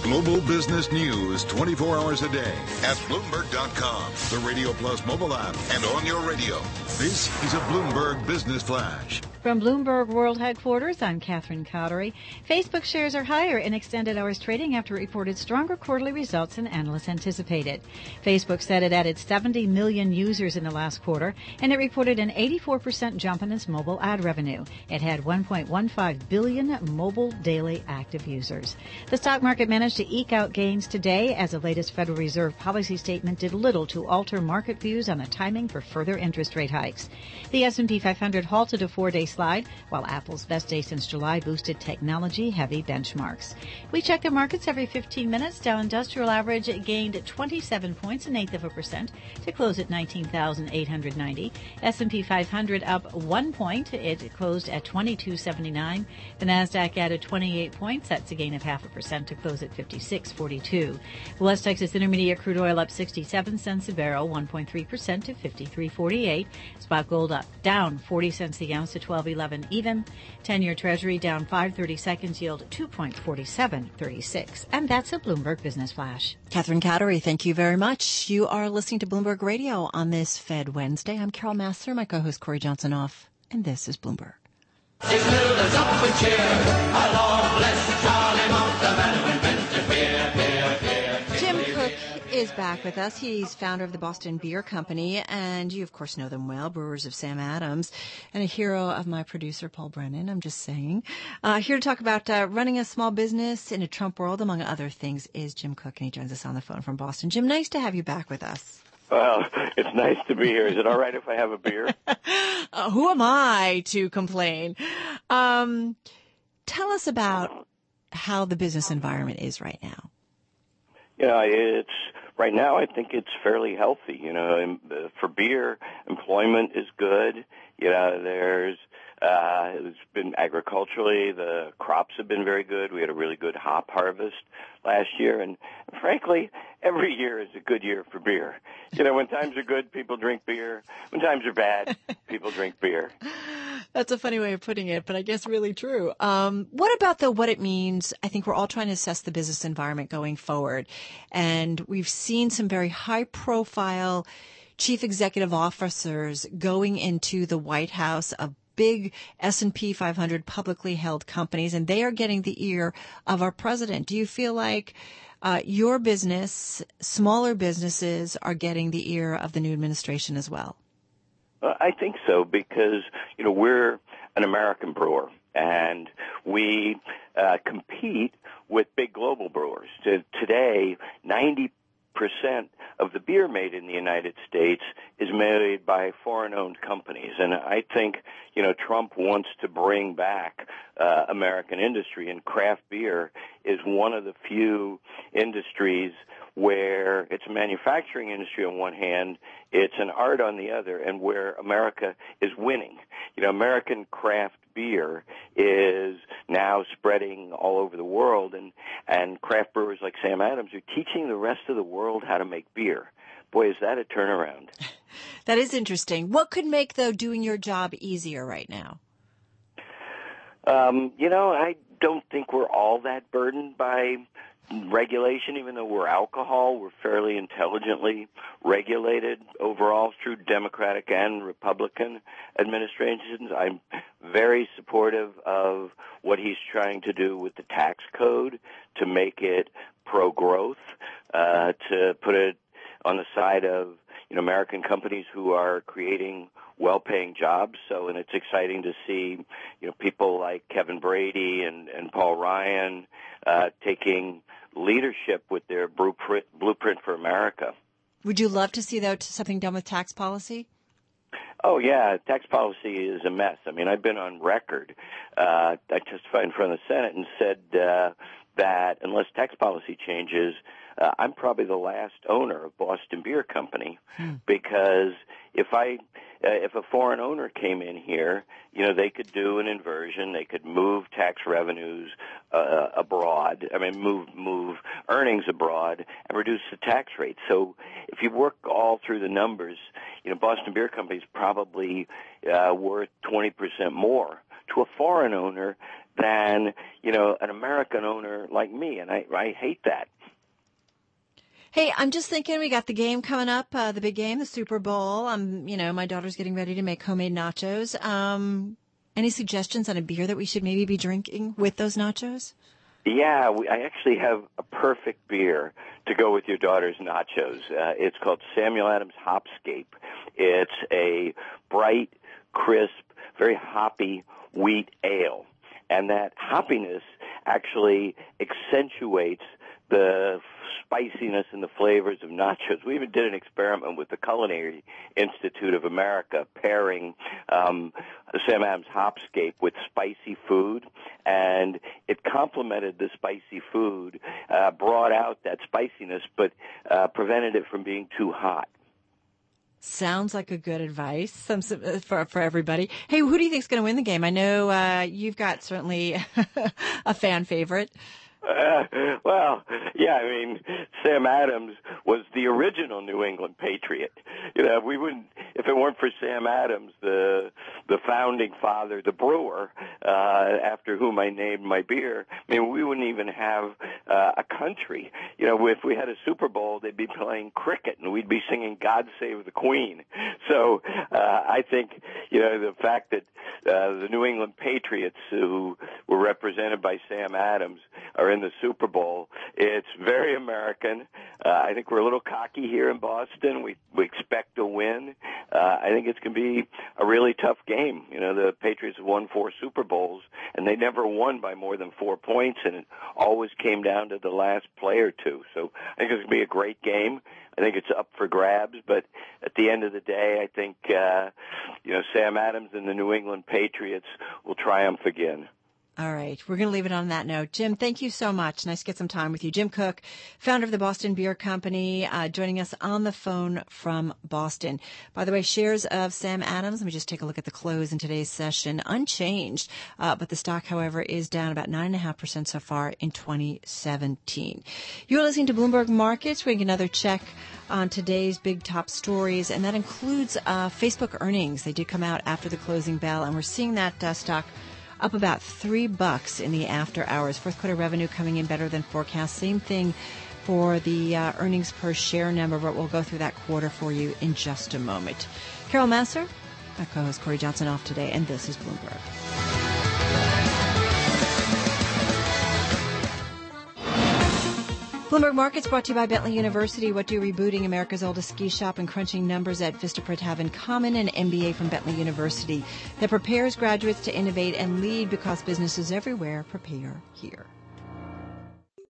Global business news 24 hours a day at Bloomberg.com, the Radio Plus mobile app, and on your radio. This is a Bloomberg Business Flash. From Bloomberg World Headquarters, I'm Catherine Cowdery. Facebook shares are higher in extended hours trading after it reported stronger quarterly results than analysts anticipated. Facebook said it added 70 million users in the last quarter, and it reported an 84% jump in its mobile ad revenue. It had 1.15 billion mobile daily active users. The stock market managed to eke out gains today as the latest Federal Reserve policy statement did little to alter market views on the timing for further interest rate hikes. The S&P 500 halted a four-day slide, while Apple's best day since July boosted technology-heavy benchmarks. We check the markets every 15 minutes. Dow Industrial Average gained 27 points, an eighth of a percent, to close at 19,890. S&P 500 up 1 point. It closed at 2279. The Nasdaq added 28 points. That's a gain of 0.5% to close at 5642. West Texas Intermediate crude oil up 67 cents a barrel, 1.3% to 53.48. Spot gold up down 40 cents the ounce to 12.11 even. 10-year Treasury down 5/30 seconds, yield 2.4736. And that's a Bloomberg Business Flash. Catherine Cowdery, thank you very much. You are listening to Bloomberg Radio on this Fed Wednesday. I'm Carol Massar, my co-host Corey Johnson off, and this is Bloomberg. Six builders up with cheer. Our Lord bless Charlie Mount, the man who invented beer, beer, beer. Jim Cook is back with us. He's founder of the Boston Beer Company, and you, of course, know them well, brewers of Sam Adams, and a hero of my producer, Paul Brennan. I'm just saying. Here to talk about running a small business in a Trump world, among other things, is Jim Cook, and he joins us on the phone from Boston. Jim, nice to have you back with us. Well, it's nice to be here. Is it all right if I have a beer? Who am I to complain? Tell us about how the business environment is right now. It's right now. I think it's fairly healthy. For beer, employment is good. It's been agriculturally, the crops have been very good. We had a really good hop harvest last year, and frankly, every year is a good year for beer. When times are good, people drink beer. When times are bad, people drink beer. That's a funny way of putting it, but I guess really true. What about what it means? I think we're all trying to assess the business environment going forward, and we've seen some very high-profile chief executive officers going into the White House of big S&P 500 publicly held companies, and they are getting the ear of our president. Do you feel like your business, smaller businesses, are getting the ear of the new administration as well? I think so, because, we're an American brewer, and we compete with big global brewers. Today, 90% of the beer made in the United States is made by foreign-owned companies. And I think, Trump wants to bring back American industry, and craft beer is one of the few industries where it's a manufacturing industry on one hand, it's an art on the other, and where America is winning. American craft beer is now spreading all over the world, and craft brewers like Sam Adams are teaching the rest of the world how to make beer. Boy, is that a turnaround. That is interesting. What could make, though, doing your job easier right now? I don't think we're all that burdened by regulation. Even though we're alcohol, we're fairly intelligently regulated overall through Democratic and Republican administrations. I'm very supportive of what he's trying to do with the tax code to make it pro-growth, to put it on the side of American companies who are creating well-paying jobs. And it's exciting to see people like Kevin Brady and Paul Ryan taking leadership with their blueprint for America. Would you love to see, though, something done with tax policy? Oh, yeah. Tax policy is a mess. I've been on record. I testified in front of the Senate and said that unless tax policy changes, I'm probably the last owner of Boston Beer Company, because if a foreign owner came in here, they could do an inversion. They could move tax revenues abroad. Move earnings abroad and reduce the tax rate. So if you work all through the numbers, Boston Beer Company is probably worth 20% more to a foreign owner than, an American owner like me. And I hate that. Hey, I'm just thinking we got the game coming up, the big game, the Super Bowl. My daughter's getting ready to make homemade nachos. Any suggestions on a beer that we should maybe be drinking with those nachos? Yeah, I actually have a perfect beer to go with your daughter's nachos. It's called Samuel Adams Hopscape. It's a bright, crisp, very hoppy wheat ale. And that hoppiness actually accentuates the spiciness and the flavors of nachos. We even did an experiment with the Culinary Institute of America pairing Sam Adams Hopscape with spicy food, and it complemented the spicy food, brought out that spiciness, but prevented it from being too hot. Sounds like a good advice for everybody. Hey, who do you think's going to win the game? I know you've got certainly a fan favorite. Well, yeah, Sam Adams was the original New England Patriot. We wouldn't, if it weren't for Sam Adams, the founding father, the brewer, after whom I named my beer, we wouldn't even have a country. If we had a Super Bowl, they'd be playing cricket, and we'd be singing God Save the Queen. So I think, the fact that the New England Patriots, who were represented by Sam Adams, are in the Super Bowl, it's very American. I think we're a little cocky here in Boston. We expect to win. I think it's going to be a really tough game. The Patriots have won 4 Super Bowls, and they never won by more than 4 points, and it always came down to the last play or two. So I think it's going to be a great game. I think it's up for grabs, but at the end of the day, I think, Sam Adams and the New England Patriots will triumph again. All right. We're going to leave it on that note. Jim, thank you so much. Nice to get some time with you. Jim Koch, founder of the Boston Beer Company, joining us on the phone from Boston. By the way, shares of Sam Adams, let me just take a look at the close in today's session, unchanged. But the stock, however, is down about 9.5% so far in 2017. You're listening to Bloomberg Markets. We get another check on today's big top stories, and that includes Facebook earnings. They did come out after the closing bell, and we're seeing that stock up about $3 in the after hours. Fourth quarter revenue coming in better than forecast. Same thing for the earnings per share number, but we'll go through that quarter for you in just a moment. Carol Massar, my co-host Corey Johnson off today, and this is Bloomberg. Bloomberg Markets brought to you by Bentley University. What do rebooting America's oldest ski shop and crunching numbers at Vistaprint have in common? An MBA from Bentley University that prepares graduates to innovate and lead because businesses everywhere prepare here.